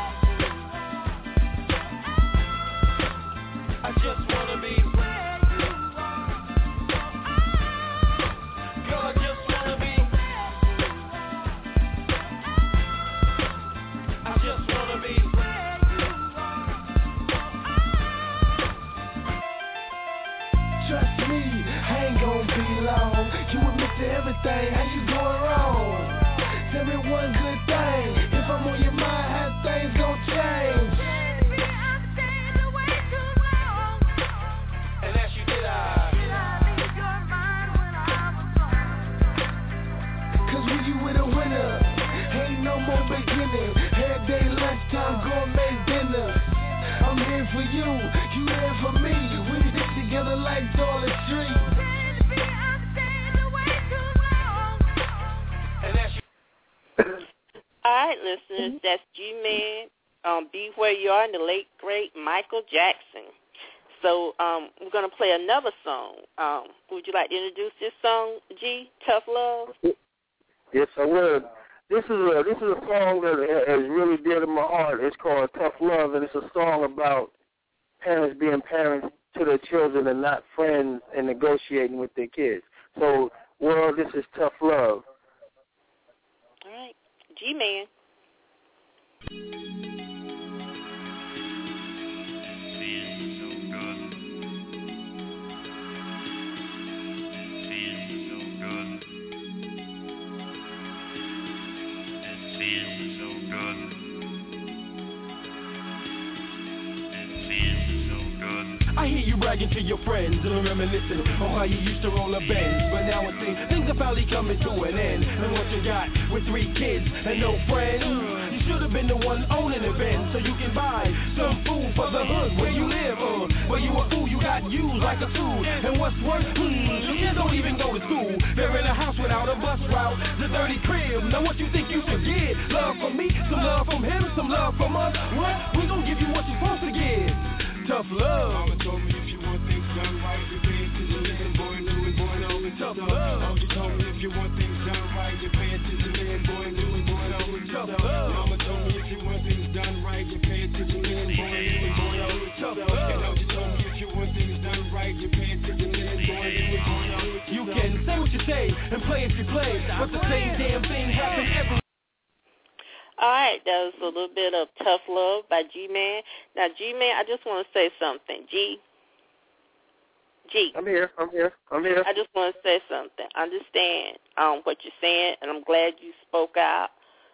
Speaker 5: I just wanna be. Girl, I just wanna be. I just wanna be. Trust me, I ain't gon' be long. You admit to everything, how you going wrong? Tell me one good thing, if I'm on your mind, how things gon' change? And as you did, cause when you with a winner, ain't no more beginning. Every day lunchtime, gourmet dinner. I'm here for you, you here for me. We stick together like Dollar Tree.
Speaker 3: All right, listeners, that's G-Man, Be Where You Are, and the late, great Michael Jackson. So we're going to play another song. Would you like to introduce this song, G, Tough Love?
Speaker 4: Yes, I would. This is a song that is really dear to my heart. It's called Tough Love, and it's a song about parents being parents to their children and not friends and negotiating with their kids. So, world, this is Tough Love.
Speaker 3: All right. G-Man.
Speaker 5: I hear you bragging to your friends and reminiscing on how you used to roll a Benz. But now it seems things are finally coming to an end. And what you got with 3 kids and no friends, you should have been the one owning the Benz so you can buy some food for the hood where you live. But you a fool, you got used like a tool. And what's worse, you don't even go to school. They're in a house without a bus route, the dirty crib. Now what you think you should get? Love from me, some love from him, some love from us. What? We gon' give you what you're supposed to get. Tough love. Mama told me if you want things done right, you pay attention, man, boy, new and boy, over tough love. Mama told me if you want things done right, you pay attention, man, boy, new and boy, over tough love. Mama told me if you want things done right, you pay attention, man, boy, new and boy, over tough love. And now you told me if you want things done right, you pay attention, man, boy, new and boy, over tough love. You can say what you say and play if you play, but the same damn thing happens every.
Speaker 3: All right, that was a little bit of Tough Love by G-Man. Now, G-Man, I just want to say something. G.
Speaker 4: I'm here.
Speaker 3: I just want to say something. Understand what you're saying, and I'm glad you spoke out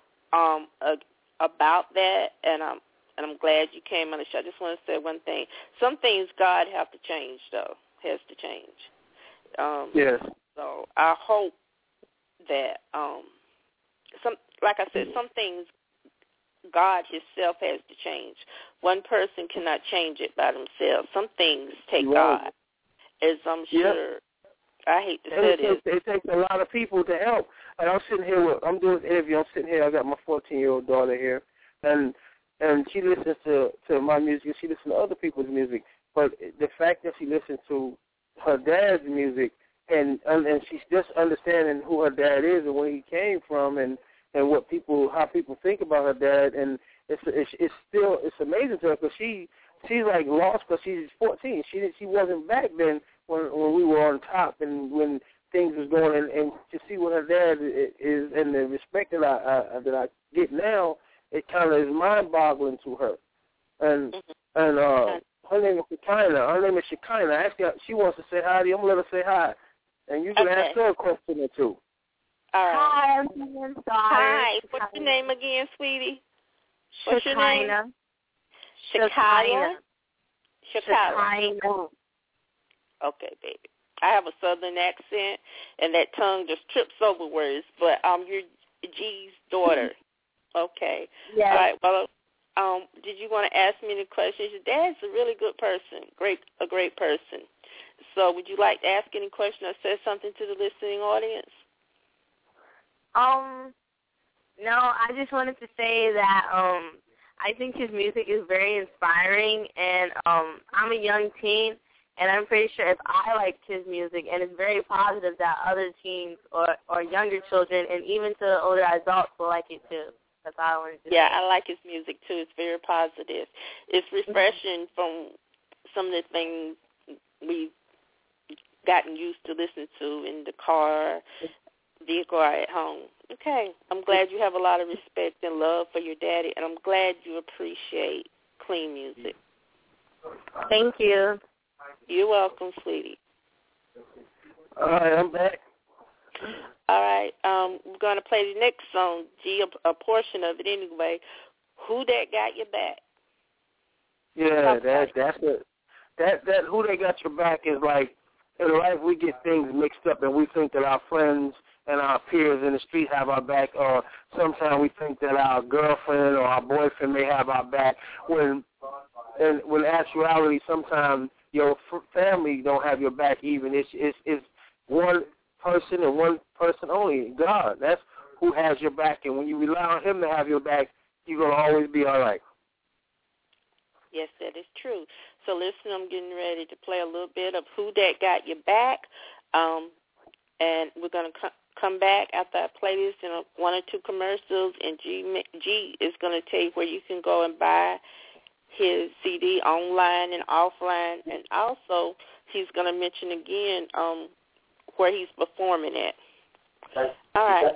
Speaker 3: about that, and I'm glad you came on the show. I just want to say one thing. Some things God have to change, though, has to change.
Speaker 4: Yes.
Speaker 3: So I hope that like I said, some things God himself has to change. One person cannot change it by themselves. Some things take God, as I'm sure. I hate to say this.
Speaker 4: It takes a lot of people to help. And I'm sitting here, I'm doing an interview. I'm sitting here. I got my 14-year-old daughter here, and she listens to my music. She listens to other people's music. But the fact that she listens to her dad's music, and she's just understanding who her dad is and where he came from, and how people think about her dad, and it's amazing to her because she's like lost because she's 14. She wasn't back then when we were on top and when things was going, and to see what her dad is and the respect that I get now, it kind of is mind-boggling to her. And her name is Shekinah. Actually, she wants to say hi to you. I'm gonna let her say hi, and you can ask her a question or two.
Speaker 3: All right.
Speaker 6: Hi, I'm sorry.
Speaker 3: Hi. What's your name again, sweetie? What's your name?
Speaker 6: Shekinah.
Speaker 3: Shekinah. Okay, baby. I have a southern accent, and that tongue just trips over words, but you're G's daughter. Okay.
Speaker 6: Yes.
Speaker 3: All right. Well, did you want to ask me any questions? Your dad's a really good person, a great person. So would you like to ask any question or say something to the listening audience?
Speaker 6: No, I just wanted to say that I think his music is very inspiring, and I'm a young teen, and I'm pretty sure if I liked his music, and it's very positive that other teens or younger children and even to older adults will like it too. That's all I wanted to say.
Speaker 3: Yeah, I like his music too. It's very positive. It's refreshing from some of the things we've gotten used to listening to in the car, vehicle, or at home. Okay. I'm glad you have a lot of respect and love for your daddy, and I'm glad you appreciate clean music.
Speaker 6: Thank you.
Speaker 3: You're welcome, sweetie.
Speaker 4: All right, I'm back.
Speaker 3: All right. We're going to play the next song, G, a portion of it anyway. Who That Got Your Back?
Speaker 4: Yeah, that's it. That Who That Got Your Back is like, in life we get things mixed up and we think that our friends and our peers in the street have our back, or sometimes we think that our girlfriend or our boyfriend may have our back, when actuality sometimes your family don't have your back even. It's one person and one person only, God. That's who has your back, and when you rely on him to have your back, you're going to always be all right.
Speaker 3: Yes, that is true. So listen, I'm getting ready to play a little bit of Who Dat Got Your Back, and we're going to come back after I play this in one or two commercials, and G is going to tell you where you can go and buy his CD online and offline, and also he's going to mention again where he's performing at. All right.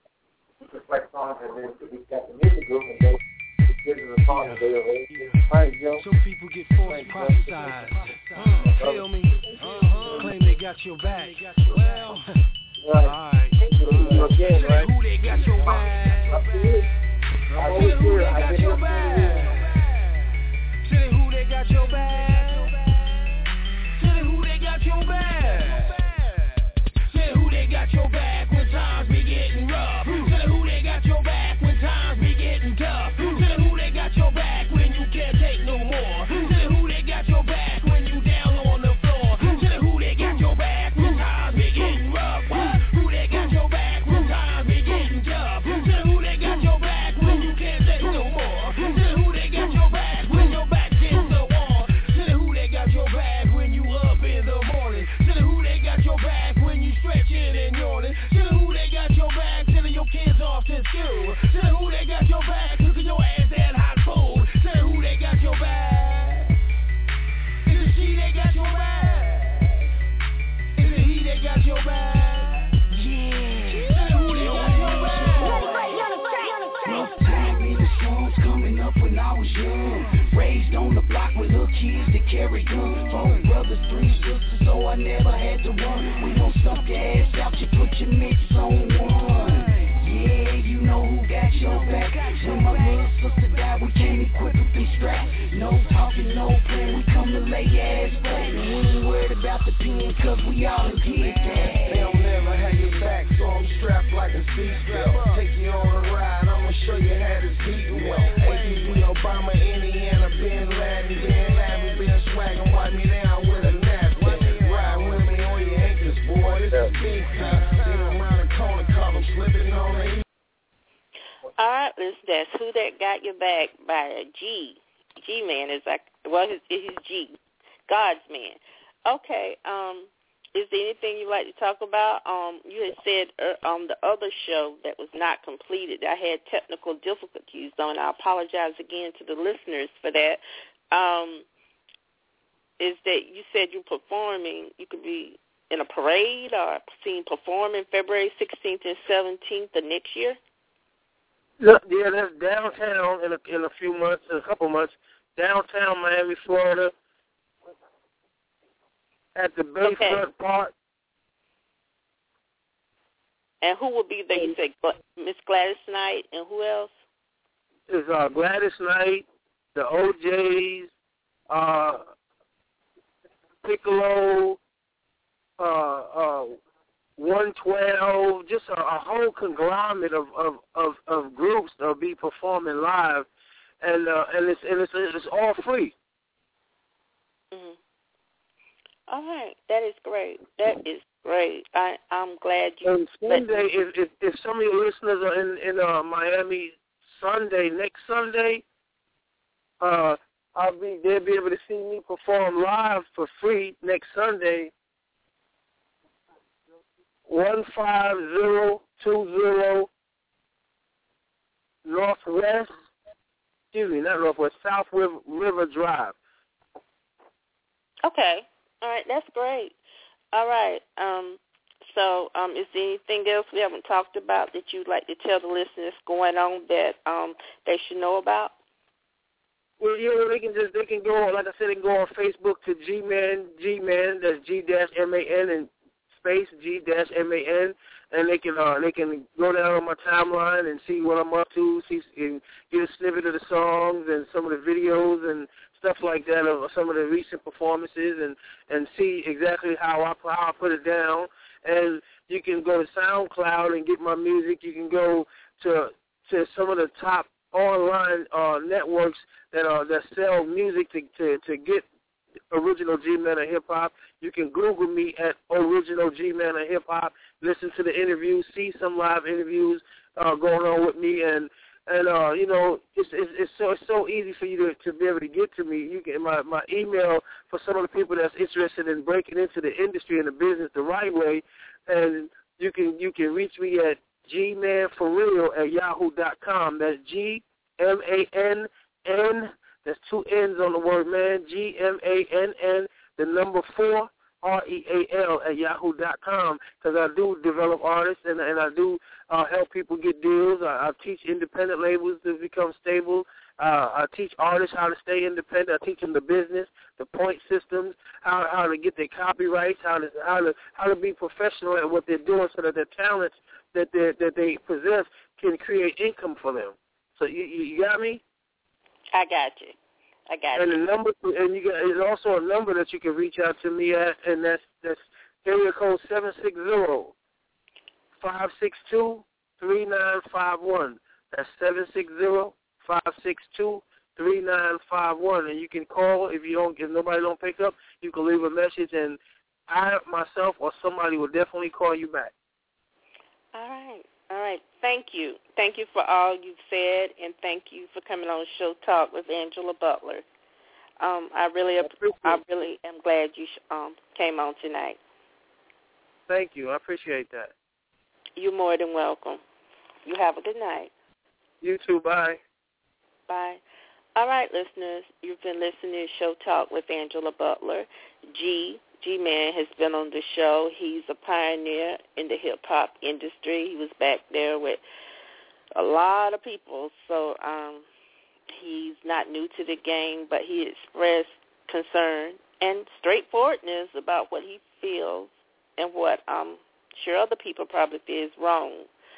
Speaker 5: Some people get false prophesized. Feel me? Claim they got your back. Well, alright.
Speaker 4: Again, right?
Speaker 5: Who they got your back? Who they got your back? Tell it who they got your back. Tell it who they got your back. Tell it who they got your back when times be getting rough. Tell it who they got your back when times be getting tough. Tell it who they got your back when you can't take no more. Tell it who they got your back when you down on the floor. Tell it who they got your back when times be getting rough. Who they got your back when times be getting tough. Tell it who they got your back when you can't take no more. Tell it who they got your back when your back gets so warm. Tell it who they got your back when you up in the morning. Tell it who they got your back when you stretching and yawning. Tell it who they got your back telling your kids off to school. Tell it who they got your back cooking your ass that hot food. Tell it who they got your back. Is it she that got your back? Is it he that got your back? Yeah. Tell it who they got your back.
Speaker 2: Rough time in the songs coming up when I was young. Raised on the block with little kids that carry guns. 4 brothers, 3 sisters, so I never had to run. We gon' stomp your ass out, you put your mitts on one. Yeah, you know who got your back. When my little sister died, we came equipped with these straps. No talking, no playing, we come to lay your ass flat. We ain't worried about the pen, cause we all did that.
Speaker 5: They don't never have your back, so I'm strapped like a seatbelt. Take you on a ride, I'ma show you how to beat well. ABB, Obama, Indiana, Ben Laden, Ben swaggin', wipe me down with a napkin. Ride with me on your ankles, boy, this is big time. See them around the corner, caught them slipping on the
Speaker 3: All right, listen, that's Who That Got Your Back by G. G-Man is like, well, he's G, God's man. Okay, is there anything you'd like to talk about? You had said on the other show that was not completed, I had technical difficulties on. I apologize again to the listeners for that. Is that you said you're performing, you could be in a parade or seen performing February 16th and 17th of next year?
Speaker 4: Yeah, that's downtown in a couple months, downtown Miami, Florida, at the Bayfront Park.
Speaker 3: And who will be there? You said Miss Gladys Knight, and who else?
Speaker 4: Is Gladys Knight, the OJs, Piccolo, 112, just a whole conglomerate of groups that'll be performing live, and it's all free.
Speaker 3: Mm-hmm. All right, that is great. That is great. I'm glad you.
Speaker 4: And Sunday, if some of your listeners are in Miami next Sunday, they'll be able to see me perform live for free next Sunday. 15020 South River Drive.
Speaker 3: Okay. All right, that's great. All right. So is there anything else we haven't talked about that you'd like to tell the listeners going on that they should know about?
Speaker 4: Well, they can go, like I said, they can go on Facebook to G-Man, that's G-MAN and space G-MAN, and they can go down on my timeline and see what I'm up to, and get a snippet of the songs and some of the videos and stuff like that of some of the recent performances, and see exactly how I put it down. And you can go to SoundCloud and get my music. You can go to some of the top online networks that sell music to get Original G-Man of Hip Hop. You can Google me at Original G-Man of Hip Hop. Listen to the interviews, see some live interviews going on with me, and And it's so easy for you to be able to get to me. You get my email for some of the people that's interested in breaking into the industry and the business the right way, and you can reach me at gmanforreal@yahoo.com. That's GMANN. That's 2 N's on the word man. GMANN. The number 4. REAL@yahoo.com, because I do develop artists and I do help people get deals. I teach independent labels to become stable. I teach artists how to stay independent. I teach them the business, the point systems, how to get their copyrights, how to be professional at what they're doing, so that their talents that they possess can create income for them. So you got me?
Speaker 3: I got you.
Speaker 4: And the number, and there's also a number that you can reach out to me at, and that's area code 760-562-3951. That's 760-562-3951, and you can call if nobody don't pick up. You can leave a message, and I myself or somebody will definitely call you back.
Speaker 3: All right. Thank you for all you've said, and thank you for coming on Show Talk with Angela Butler. I really am glad you came on tonight.
Speaker 4: Thank you. I appreciate that.
Speaker 3: You're more than welcome. You have a good night.
Speaker 4: You too. Bye.
Speaker 3: Bye. All right, listeners, you've been listening to Show Talk with Angela Butler. G-Man has been on the show. He's a pioneer in the hip-hop industry. He was back there with a lot of people, so he's not new to the game, but he expressed concern and straightforwardness about what he feels and what I'm sure other people probably feel is wrong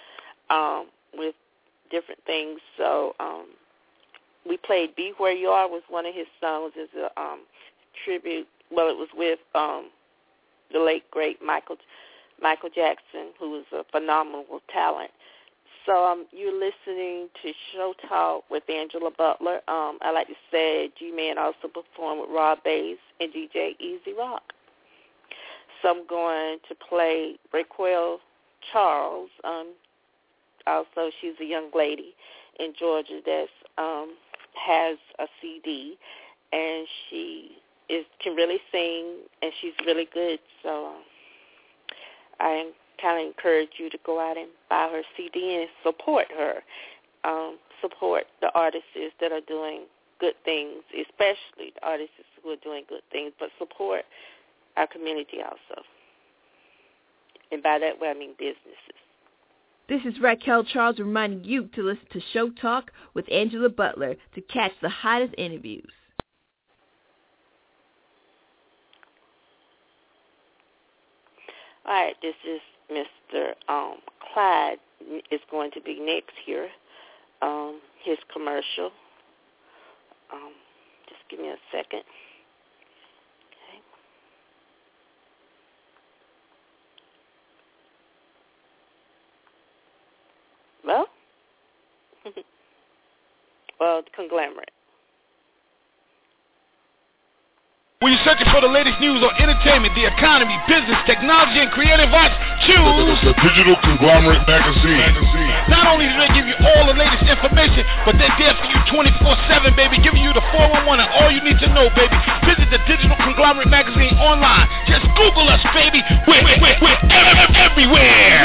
Speaker 3: with different things. So we played Be Where You Are was one of his songs as a tribute. Well, it was with the late, great Michael Jackson, who was a phenomenal talent. So you're listening to Show Talk with Angela Butler. I like to say G-Man also performed with Rob Bass and DJ Easy Rock. So I'm going to play Raquel Charles. Also, she's a young lady in Georgia that has a CD, and she can really sing, and she's really good. So I kind of encourage you to go out and buy her CD and support her. Support the artists that are doing good things, especially the artists who are doing good things, but support our community also. And by that way, I mean businesses.
Speaker 7: This is Raquel Charles reminding you to listen to Show Talk with Angela Butler to catch the hottest interviews. All right, this is Mr. Clyde is going to be next here. His commercial. Just give me a second. Okay. Well, Conglomerate.
Speaker 8: When you're searching for the latest news on entertainment, the economy, business, technology, and creative arts, choose
Speaker 9: the Digital Conglomerate Magazine.
Speaker 8: Not only do they give you all the latest information, but they're there for you 24/7, baby, giving you the 411 and all you need to know, baby. Visit the Digital Conglomerate Magazine online. Just Google us, baby. We're everywhere.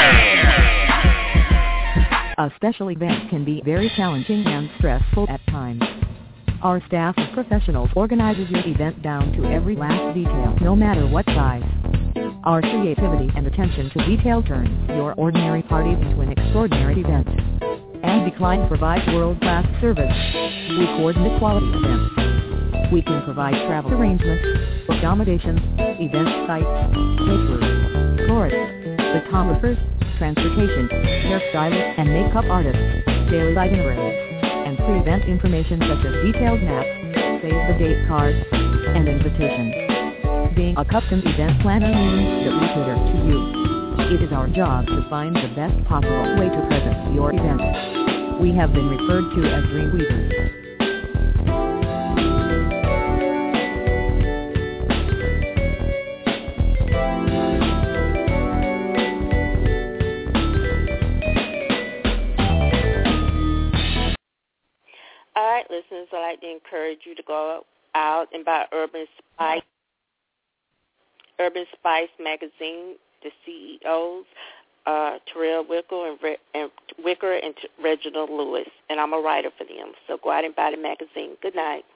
Speaker 1: A special event can be very challenging and stressful at times. Our staff of professionals organizes your event down to every last detail, no matter what size. Our creativity and attention to detail turns your ordinary party into an extraordinary event. And Decline provides world-class service. We coordinate quality events. We can provide travel arrangements, accommodations, event sites, caterers, florists, photographers, transportation, hairstylists and makeup artists, daily itineraries, and pre-event information such as detailed maps, save-the-date cards, and invitations. Being a custom event planner means that we cater to you. It is our job to find the best possible way to present your event. We have been referred to as Dreamweavers.
Speaker 3: right, listeners, I'd like to encourage you to go out and buy Urban Spice magazine. The CEOs, Terrell Wicker and Reginald Lewis, and I'm a writer for them. So go out and buy the magazine. Good night.